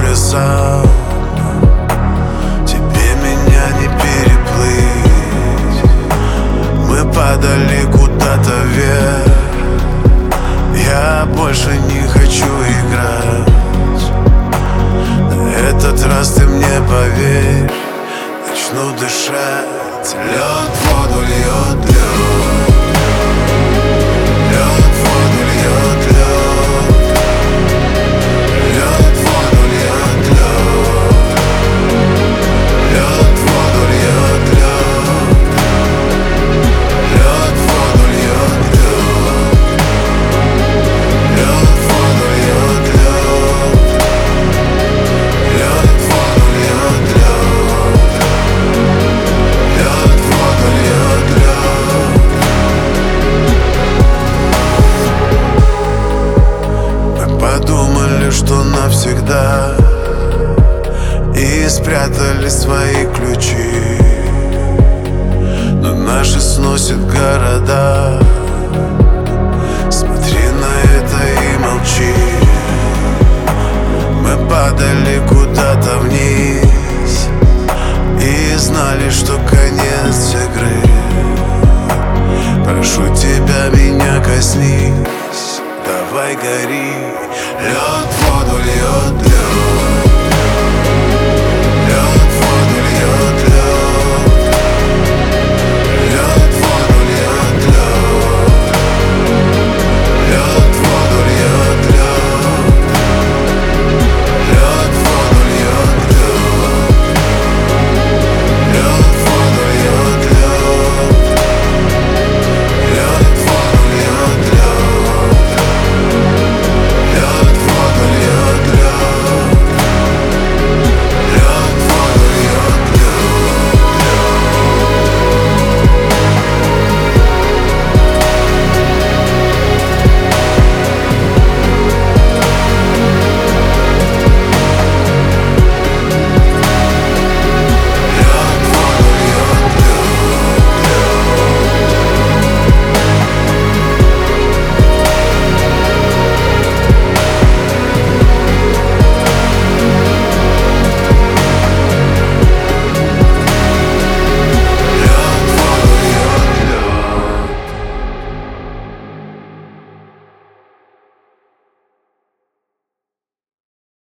небесам. Тебе меня не переплыть. Мы падали куда-то вверх. Я больше не хочу играть. На этот раз ты мне поверь. Начну дышать. Лед воду льет, лед. Лед воду льет, лед. Лед воду льет, лед. Лед воду льет, лед. Лед воду льет, лед. Лед воду льет, лед. Лед воду льет, лед. Лед воду льет, лед. Мы подумали, что навсегда, и спрятали свои ключи. Но наши сносят города. Смотри на это и молчи. Мы падали куда-то вниз и знали, что конец игры. Прошу тебя, меня коснись. Давай гори. Лед